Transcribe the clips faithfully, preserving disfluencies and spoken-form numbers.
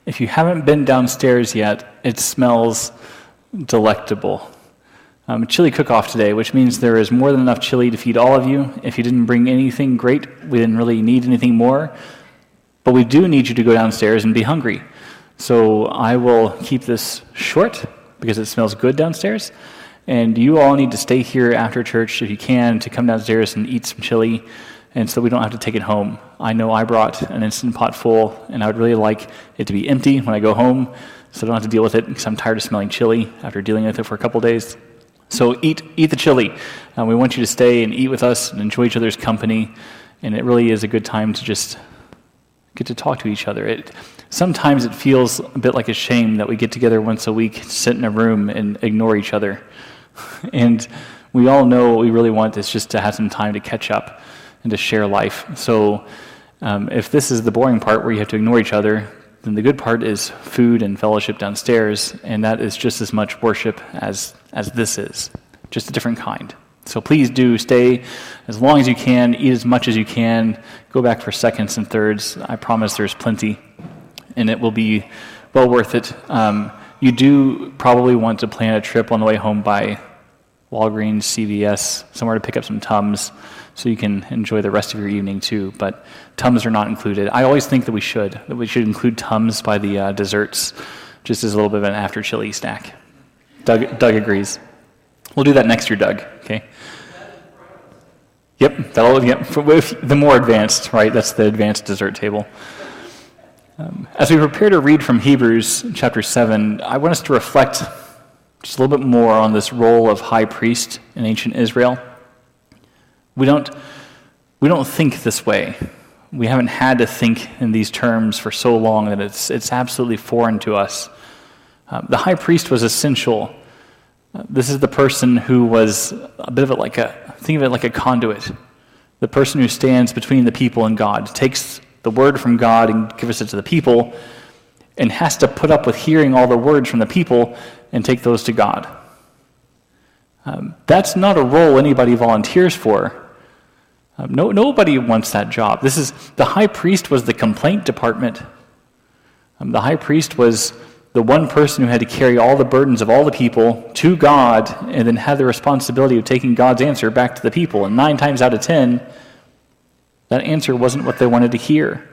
If you haven't been downstairs yet, it smells delectable. Um, chili cook-off today, which means there is more than enough chili to feed all of you. If you didn't bring anything great, we didn't really need anything more. But we do need you to go downstairs and be hungry. So I will keep this short because it smells good downstairs. And you all need to stay here after church if you can to come downstairs and eat some chili, and so we don't have to take it home. I know I brought an Instant Pot full, and I would really like it to be empty when I go home so I don't have to deal with it because I'm tired of smelling chili after dealing with it for a couple days. So eat eat the chili. Uh, we want you to stay and eat with us and enjoy each other's company, and it really is a good time to just get to talk to each other. It Sometimes it feels a bit like a shame that we get together once a week, sit in a room, and ignore each other. And we all know what we really want is just to have some time to catch up and to share life. So um, if this is the boring part where you have to ignore each other, then the good part is food and fellowship downstairs, and that is just as much worship as, as this is, just a different kind. So please do stay as long as you can, eat as much as you can, go back for seconds and thirds. I promise there's plenty, and it will be well worth it. Um, you do probably want to plan a trip on the way home by Walgreens, C V S, somewhere to pick up some Tums so you can enjoy the rest of your evening too. But Tums are not included. I always think that we should, that we should include Tums by the uh, desserts, just as a little bit of an after chili snack. Doug, Doug agrees. We'll do that next year, Doug, okay? Yep, that'll, yep, for, with the more advanced, right? That's the advanced dessert table. Um, as we prepare to read from Hebrews chapter seven, I want us to reflect just a little bit more on this role of high priest in ancient Israel. We don't, we don't think this way. We haven't had to think in these terms for so long that it's it's absolutely foreign to us. Um, the high priest was essential. Uh, this is the person who was a bit of it like a, think of it like a conduit. The person who stands between the people and God, takes the word from God and gives it to the people, and has to put up with hearing all the words from the people and take those to God. Um, that's not a role anybody volunteers for. Um, no, nobody wants that job. This is the high priest was the complaint department. Um, the high priest was the one person who had to carry all the burdens of all the people to God and then had the responsibility of taking God's answer back to the people. And nine times out of ten, that answer wasn't what they wanted to hear.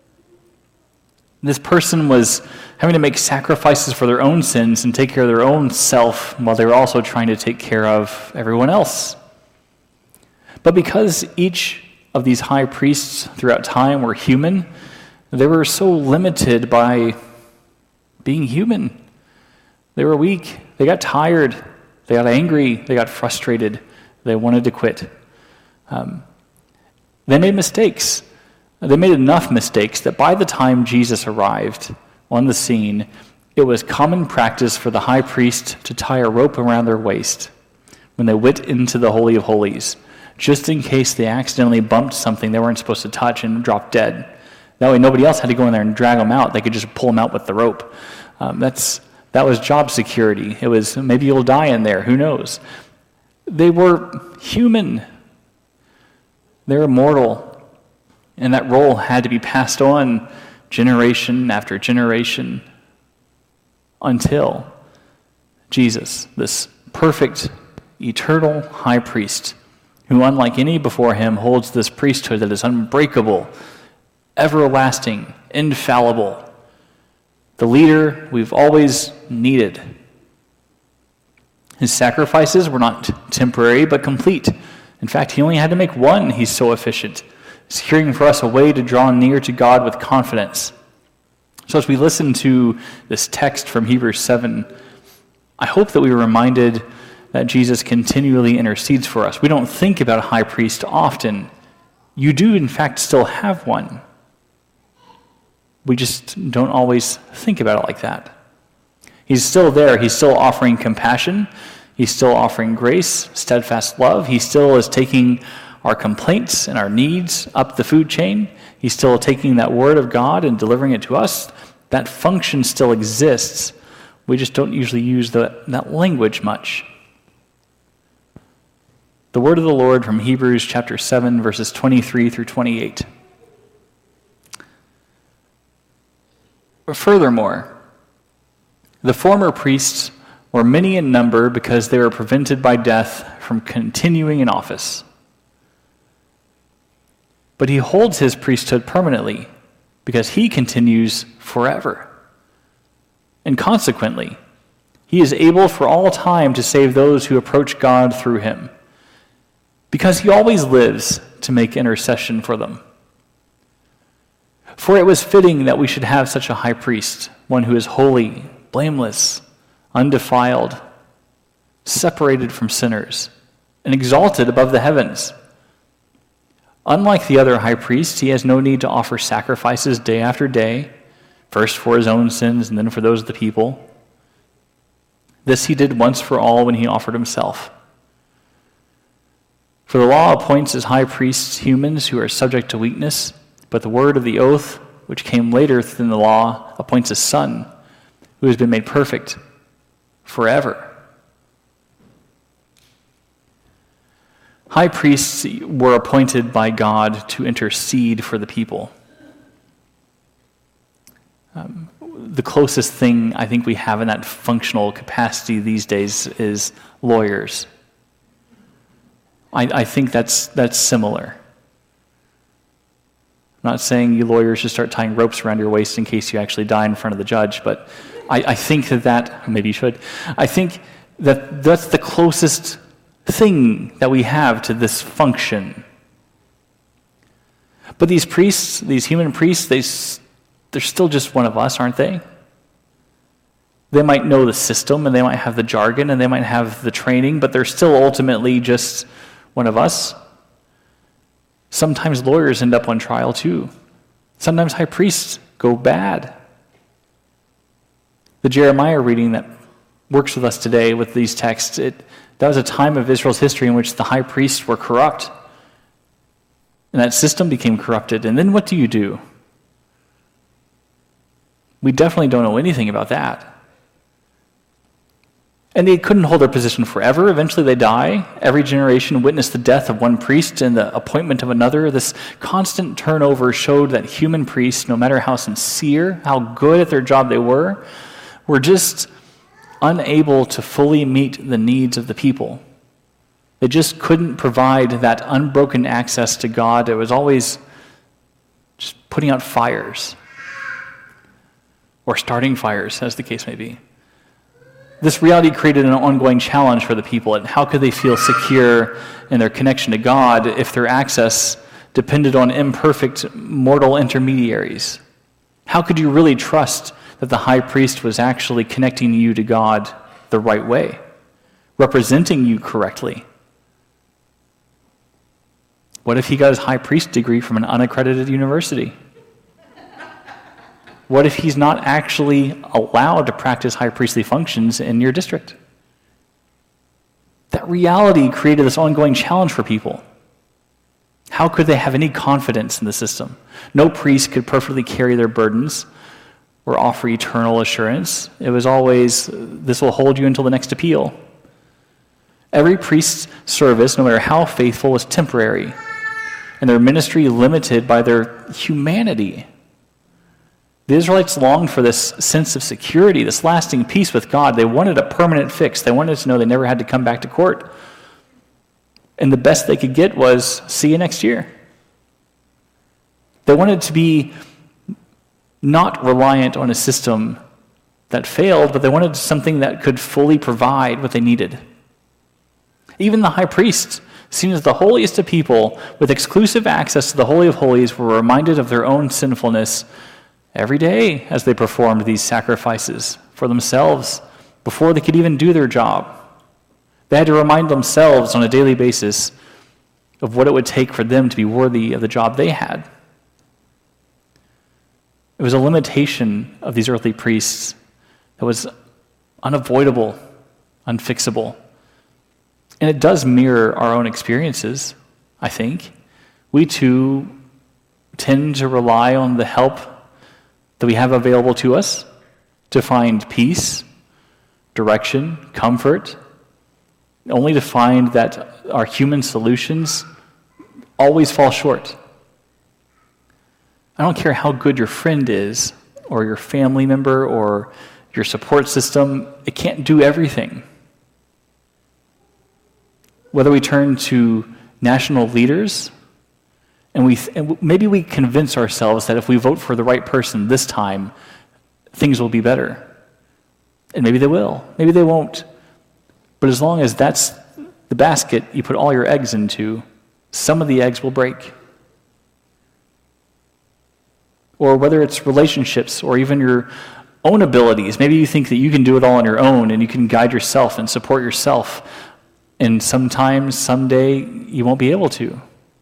This person was having to make sacrifices for their own sins and take care of their own self while they were also trying to take care of everyone else. But because each of these high priests throughout time were human, they were so limited by being human. They were weak. They got tired. They got angry. They got frustrated. They wanted to quit. Um, they made mistakes. They made enough mistakes that by the time Jesus arrived on the scene, it was common practice for the high priest to tie a rope around their waist when they went into the Holy of Holies, just in case they accidentally bumped something they weren't supposed to touch and dropped dead. That way nobody else had to go in there and drag them out. They could just pull them out with the rope. Um, that's that was job security. It was, maybe you'll die in there. Who knows? They were human. They were mortal. And that role had to be passed on generation after generation until Jesus, this perfect, eternal high priest, who, unlike any before him, holds this priesthood that is unbreakable, everlasting, infallible, the leader we've always needed. His sacrifices were not temporary, but complete. In fact, he only had to make one. He's so efficient, securing for us a way to draw near to God with confidence. So as we listen to this text from Hebrews seven, I hope that we are reminded that Jesus continually intercedes for us. We don't think about a high priest often. You do, in fact, still have one. We just don't always think about it like that. He's still there. He's still offering compassion. He's still offering grace, steadfast love. He still is taking our complaints and our needs up the food chain. He's still taking that word of God and delivering it to us. That function still exists. We just don't usually use the, that language much. The word of the Lord from Hebrews chapter seven, verses twenty-three through twenty-eight. Furthermore, the former priests were many in number because they were prevented by death from continuing in office. But he holds his priesthood permanently because he continues forever. And consequently, he is able for all time to save those who approach God through him, because he always lives to make intercession for them. For it was fitting that we should have such a high priest, one who is holy, blameless, undefiled, separated from sinners, and exalted above the heavens. Unlike the other high priests, he has no need to offer sacrifices day after day, first for his own sins and then for those of the people. This he did once for all when he offered himself. For the law appoints as high priests humans who are subject to weakness, but the word of the oath, which came later than the law, appoints a son who has been made perfect forever. High priests were appointed by God to intercede for the people. Um, the closest thing I think we have in that functional capacity these days is lawyers. I, I think that's that's similar. I'm not saying you lawyers should start tying ropes around your waist in case you actually die in front of the judge, but I, I think that that, maybe you should, I think that that's the closest thing that we have to this function. But these priests, these human priests, they, they're still just one of us, aren't they? They might know the system, and they might have the jargon, and they might have the training, but they're still ultimately just one of us. Sometimes lawyers end up on trial too. Sometimes high priests go bad. The Jeremiah reading that works with us today with these texts, it, that was a time of Israel's history in which the high priests were corrupt. And that system became corrupted. And then what do you do? We definitely don't know anything about that. And they couldn't hold their position forever. Eventually they die. Every generation witnessed the death of one priest and the appointment of another. This constant turnover showed that human priests, no matter how sincere, how good at their job they were, were just unable to fully meet the needs of the people. They just couldn't provide that unbroken access to God. It was always just putting out fires or starting fires, as the case may be. This reality created an ongoing challenge for the people. And how could they feel secure in their connection to God if their access depended on imperfect mortal intermediaries? How could you really trust that the high priest was actually connecting you to God the right way, representing you correctly? What if he got his high priest degree from an unaccredited university? What if he's not actually allowed to practice high priestly functions in your district? That reality created this ongoing challenge for people. How could they have any confidence in the system? No priest could perfectly carry their burdens or offer eternal assurance. It was always, this will hold you until the next appeal. Every priest's service, no matter how faithful, was temporary, and their ministry limited by their humanity. The Israelites longed for this sense of security, this lasting peace with God. They wanted a permanent fix. They wanted to know they never had to come back to court. And the best they could get was, see you next year. They wanted to be not reliant on a system that failed, but they wanted something that could fully provide what they needed. Even the high priest, seen as the holiest of people, with exclusive access to the Holy of Holies, were reminded of their own sinfulness every day as they performed these sacrifices for themselves before they could even do their job. They had to remind themselves on a daily basis of what it would take for them to be worthy of the job they had. It was a limitation of these earthly priests that was unavoidable, unfixable. And it does mirror our own experiences, I think. We too tend to rely on the help that we have available to us to find peace, direction, comfort, only to find that our human solutions always fall short. I don't care how good your friend is or your family member or your support system, it can't do everything. Whether we turn to national leaders, and we and maybe we convince ourselves that if we vote for the right person this time, things will be better. And maybe they will, maybe they won't. But as long as that's the basket you put all your eggs into, some of the eggs will break. Or whether it's relationships or even your own abilities. Maybe you think that you can do it all on your own and you can guide yourself and support yourself. And sometimes, someday, you won't be able to.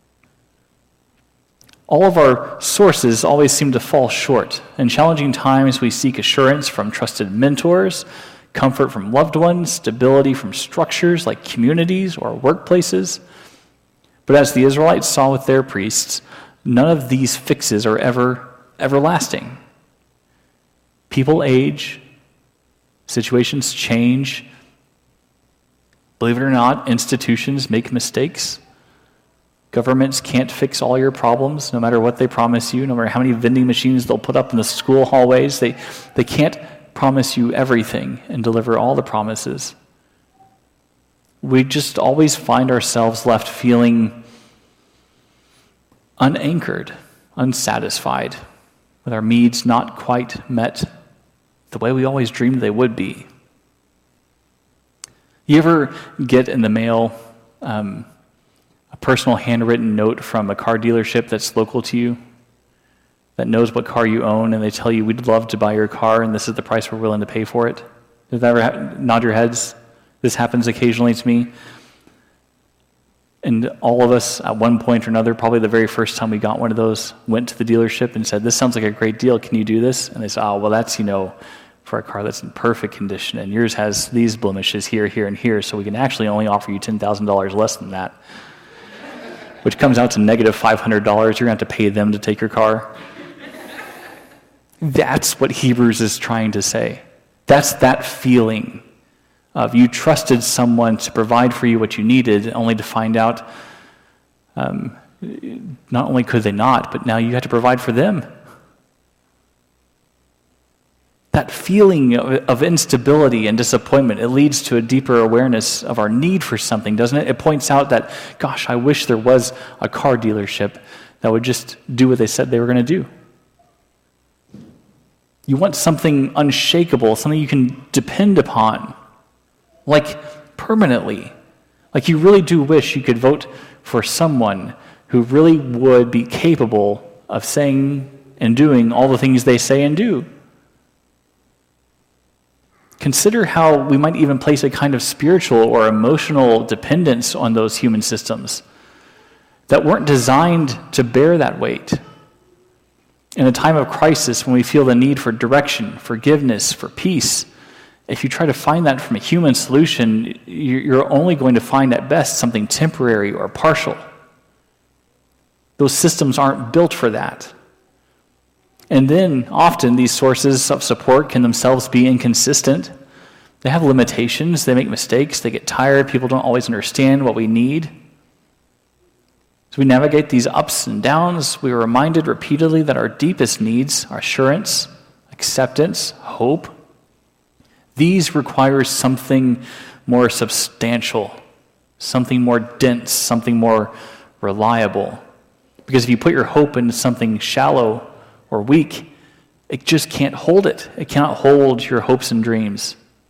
All of our sources always seem to fall short. In challenging times, we seek assurance from trusted mentors, comfort from loved ones, stability from structures like communities or workplaces. But as the Israelites saw with their priests, none of these fixes are ever everlasting. People age, situations change. Believe it or not, institutions make mistakes. Governments can't fix all your problems, no matter what they promise you, no matter how many vending machines they'll put up in the school hallways. They, they can't promise you everything and deliver all the promises. We just always find ourselves left feeling unanchored, unsatisfied, with our needs not quite met the way we always dreamed they would be. You ever get in the mail um, a personal handwritten note from a car dealership that's local to you, that knows what car you own, and they tell you, we'd love to buy your car, and this is the price we're willing to pay for it? Does that ever ha- nod your heads? This happens occasionally to me. And all of us, at one point or another, probably the very first time we got one of those, went to the dealership and said, this sounds like a great deal. Can you do this? And they said, oh, well, that's, you know, for a car that's in perfect condition, and yours has these blemishes here, here, and here, so we can actually only offer you ten thousand dollars less than that, which comes out to negative five hundred dollars. You're going to have to pay them to take your car. That's what Hebrews is trying to say. That's that feeling of you trusted someone to provide for you what you needed, only to find out um, not only could they not, but now you have to provide for them. That feeling of, of instability and disappointment, it leads to a deeper awareness of our need for something, doesn't it? It points out that, gosh, I wish there was a car dealership that would just do what they said they were going to do. You want something unshakable, something you can depend upon, like permanently. Like you really do wish you could vote for someone who really would be capable of saying and doing all the things they say and do. Consider how we might even place a kind of spiritual or emotional dependence on those human systems that weren't designed to bear that weight. In a time of crisis, when we feel the need for direction, forgiveness, for peace, if you try to find that from a human solution, you're only going to find at best something temporary or partial. Those systems aren't built for that. And then often these sources of support can themselves be inconsistent. They have limitations, they make mistakes, they get tired, people don't always understand what we need. As we navigate these ups and downs, we are reminded repeatedly that our deepest needs are assurance, acceptance, hope. These require something more substantial, something more dense, something more reliable. Because if you put your hope into something shallow or weak, it just can't hold it. It cannot hold your hopes and dreams.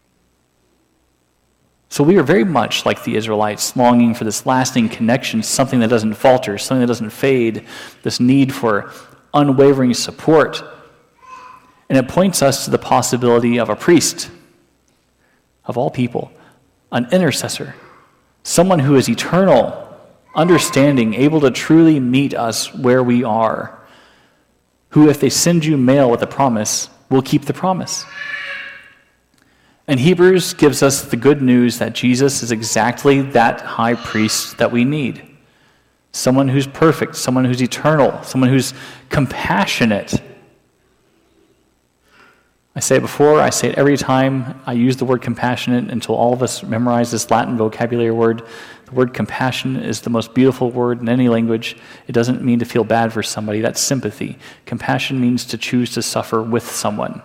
So we are very much like the Israelites, longing for this lasting connection, something that doesn't falter, something that doesn't fade, this need for unwavering support. And it points us to the possibility of a priest, of all people, an intercessor, someone who is eternal, understanding, able to truly meet us where we are, who, if they send you mail with a promise, will keep the promise. And Hebrews gives us the good news that Jesus is exactly that high priest that we need. Someone who's perfect, someone who's eternal, someone who's compassionate. I say it before, I say it every time I use the word compassionate until all of us memorize this Latin vocabulary word. The word compassion is the most beautiful word in any language. It doesn't mean to feel bad for somebody. That's sympathy. Compassion means to choose to suffer with someone.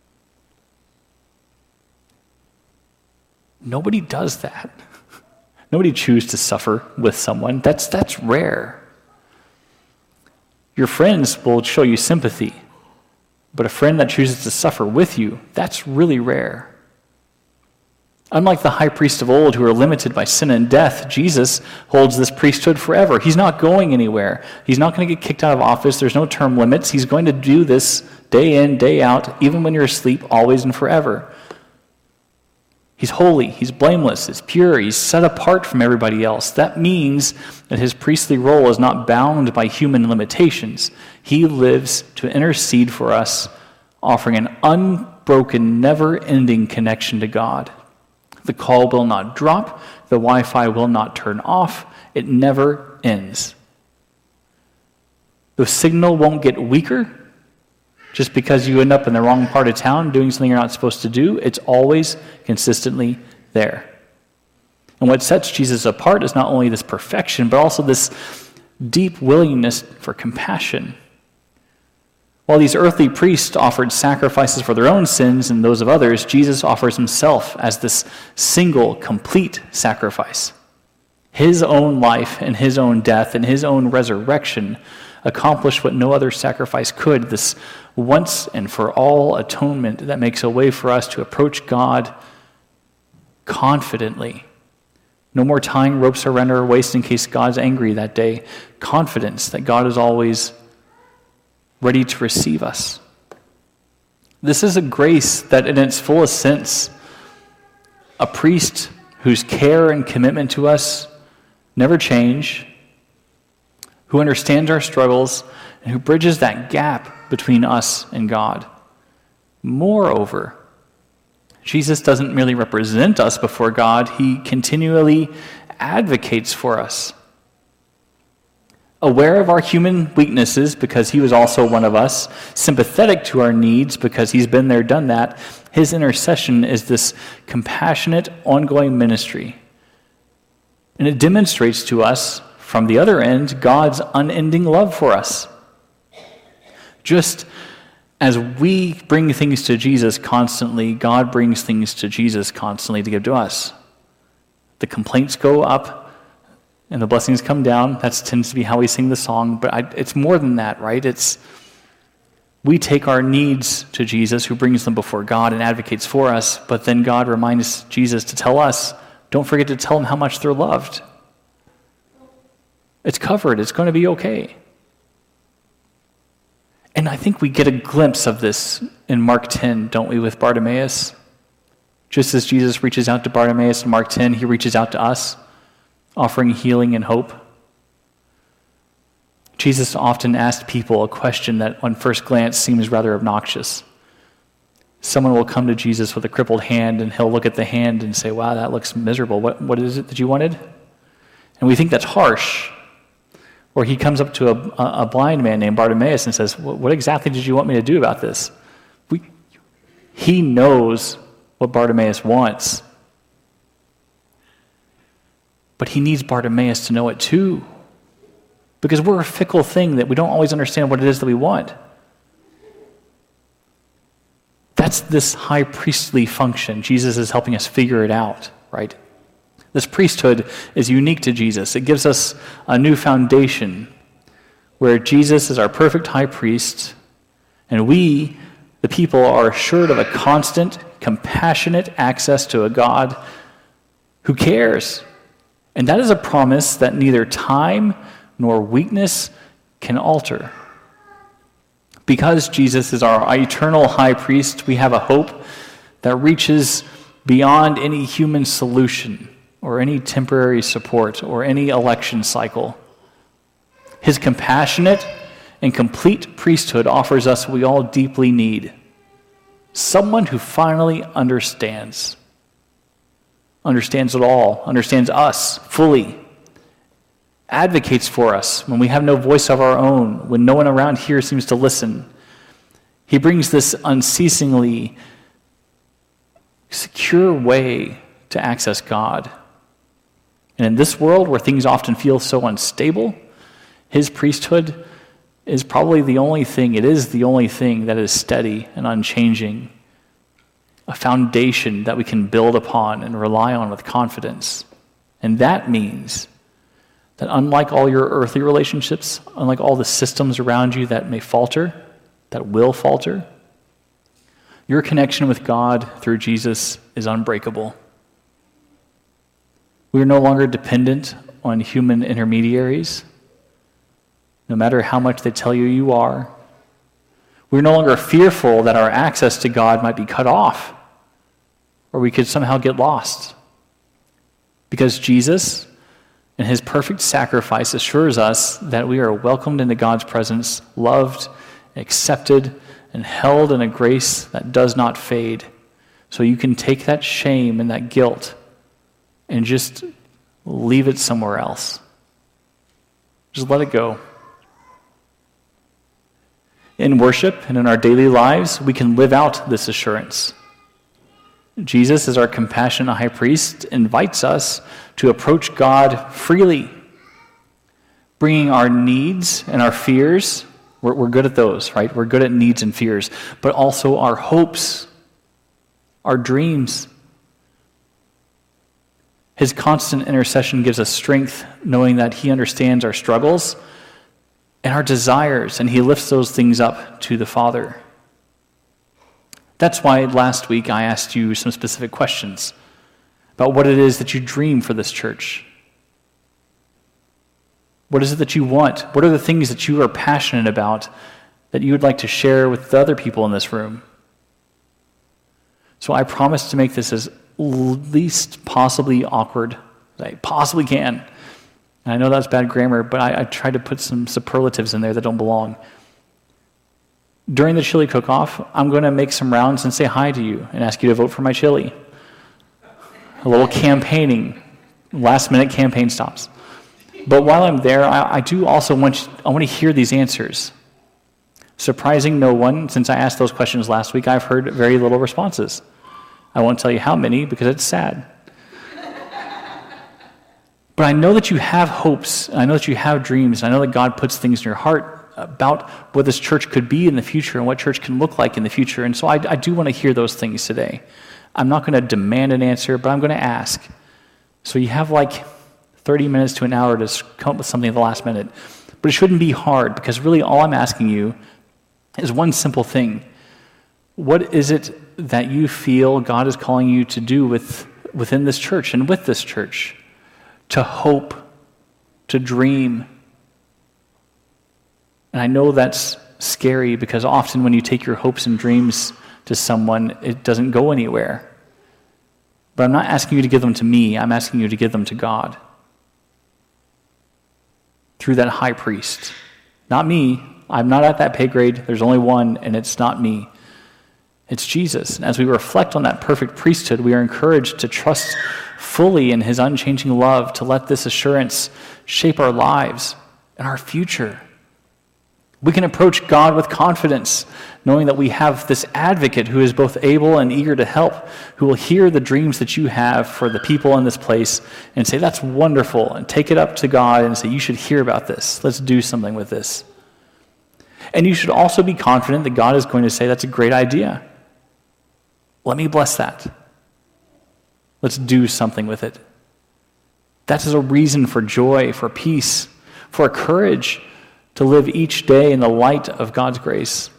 Nobody does that. Nobody chooses to suffer with someone. That's, that's rare. Your friends will show you sympathy. But a friend that chooses to suffer with you, that's really rare. Unlike the high priests of old who are limited by sin and death, Jesus holds this priesthood forever. He's not going anywhere. He's not going to get kicked out of office. There's no term limits. He's going to do this day in, day out, even when you're asleep, always and forever. He's holy, he's blameless, he's pure, he's set apart from everybody else. That means that his priestly role is not bound by human limitations. He lives to intercede for us, offering an unbroken, never-ending connection to God. The call will not drop, the Wi-Fi will not turn off, it never ends. The signal won't get weaker just because you end up in the wrong part of town doing something you're not supposed to do. It's always consistently there. And what sets Jesus apart is not only this perfection, but also this deep willingness for compassion. While these earthly priests offered sacrifices for their own sins and those of others, Jesus offers himself as this single, complete sacrifice. His own life and his own death and his own resurrection accomplished what no other sacrifice could, this once and for all atonement that makes a way for us to approach God confidently. No more tying ropes around our waist in case God's angry that day. Confidence that God is always ready to receive us. This is a grace that in its fullest sense, a priest whose care and commitment to us never change, who understands our struggles, and who bridges that gap between us and God. Moreover, Jesus doesn't merely represent us before God, he continually advocates for us. Aware of our human weaknesses because he was also one of us, sympathetic to our needs because he's been there, done that, his intercession is this compassionate, ongoing ministry. And it demonstrates to us, from the other end, God's unending love for us. Just as we bring things to Jesus constantly, God brings things to Jesus constantly to give to us. The complaints go up and the blessings come down. That tends to be how we sing the song, but I, it's more than that, right? It's we take our needs to Jesus, who brings them before God and advocates for us, but then God reminds Jesus to tell us, don't forget to tell them how much they're loved. It's covered. It's going to be okay. And I think we get a glimpse of this in Mark ten, don't we, with Bartimaeus? Just as Jesus reaches out to Bartimaeus in Mark ten, he reaches out to us, offering healing and hope. Jesus often asked people a question that on first glance seems rather obnoxious. Someone will come to Jesus with a crippled hand, and he'll look at the hand and say, wow, that looks miserable. What, what is it that you wanted? And we think that's harsh. Or he comes up to a, a blind man named Bartimaeus and says, what exactly did you want me to do about this? We, he knows what Bartimaeus wants. But he needs Bartimaeus to know it too. Because we're a fickle thing that we don't always understand what it is that we want. That's this high priestly function. Jesus is helping us figure it out, right? This priesthood is unique to Jesus. It gives us a new foundation where Jesus is our perfect high priest, and we, the people, are assured of a constant, compassionate access to a God who cares. And that is a promise that neither time nor weakness can alter. Because Jesus is our eternal high priest, we have a hope that reaches beyond any human solution or any temporary support, or any election cycle. His compassionate and complete priesthood offers us what we all deeply need. Someone who finally understands. Understands it all, understands us fully. Advocates for us when we have no voice of our own, when no one around here seems to listen. He brings this unceasingly secure way to access God. And in this world where things often feel so unstable, his priesthood is probably the only thing, it is the only thing that is steady and unchanging, a foundation that we can build upon and rely on with confidence. And that means that unlike all your earthly relationships, unlike all the systems around you that may falter, that will falter, your connection with God through Jesus is unbreakable. We are no longer dependent on human intermediaries, no matter how much they tell you you are. We're no longer fearful that our access to God might be cut off, or we could somehow get lost. Because Jesus and his perfect sacrifice assures us that we are welcomed into God's presence, loved, accepted, and held in a grace that does not fade. So you can take that shame and that guilt and just leave it somewhere else. Just let it go. In worship and in our daily lives, we can live out this assurance. Jesus, as our compassionate high priest, invites us to approach God freely, bringing our needs and our fears. We're, we're good at those, right? We're good at needs and fears, but also our hopes, our dreams. His constant intercession gives us strength, knowing that he understands our struggles and our desires, and he lifts those things up to the Father. That's why last week I asked you some specific questions about what it is that you dream for this church. What is it that you want? What are the things that you are passionate about that you would like to share with the other people in this room? So I promise to make this as least possibly awkward as I possibly can. And I know that's bad grammar, but I, I tried to put some superlatives in there that don't belong. During the chili cook-off, I'm going to make some rounds and say hi to you and ask you to vote for my chili. A little campaigning, last-minute campaign stops. But while I'm there, I, I do also want you, I want to hear these answers. Surprising no one, since I asked those questions last week, I've heard very little responses. I won't tell you how many because it's sad. But I know that you have hopes, and I know that you have dreams, and I know that God puts things in your heart about what this church could be in the future and what church can look like in the future. And so I, I do want to hear those things today. I'm not going to demand an answer, but I'm going to ask. So you have like thirty minutes to an hour to come up with something at the last minute. But it shouldn't be hard, because really all I'm asking you is one simple thing. What is it that you feel God is calling you to do with within this church and with this church? To hope, to dream. And I know that's scary, because often when you take your hopes and dreams to someone, it doesn't go anywhere. But I'm not asking you to give them to me. I'm asking you to give them to God. Through that high priest. Not me. I'm not at that pay grade. There's only one, and it's not me. It's Jesus. And as we reflect on that perfect priesthood, we are encouraged to trust fully in his unchanging love, to let this assurance shape our lives and our future. We can approach God with confidence, knowing that we have this advocate who is both able and eager to help, who will hear the dreams that you have for the people in this place and say, that's wonderful, and take it up to God and say, you should hear about this. Let's do something with this. And you should also be confident that God is going to say, that's a great idea. Let me bless that. Let's do something with it. That is a reason for joy, for peace, for courage to live each day in the light of God's grace.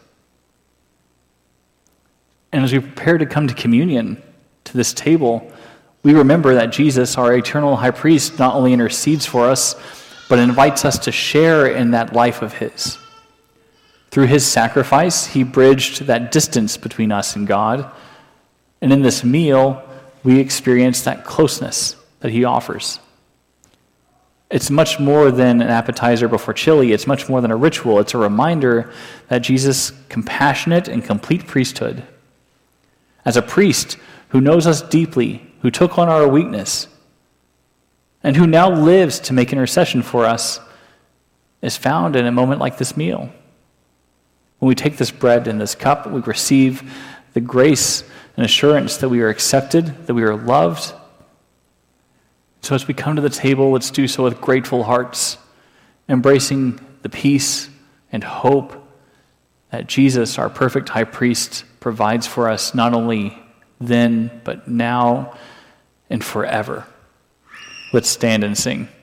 And as we prepare to come to communion, to this table, we remember that Jesus, our eternal high priest, not only intercedes for us, but invites us to share in that life of his. Through his sacrifice, he bridged that distance between us and God. And in this meal, we experience that closeness that he offers. It's much more than an appetizer before chili. It's much more than a ritual. It's a reminder that Jesus' compassionate and complete priesthood, as a priest who knows us deeply, who took on our weakness, and who now lives to make intercession for us, is found in a moment like this meal. When we take this bread and this cup, we receive the grace and assurance that we are accepted, that we are loved. So as we come to the table, let's do so with grateful hearts, embracing the peace and hope that Jesus, our perfect high priest, provides for us not only then, but now and forever. Let's stand and sing.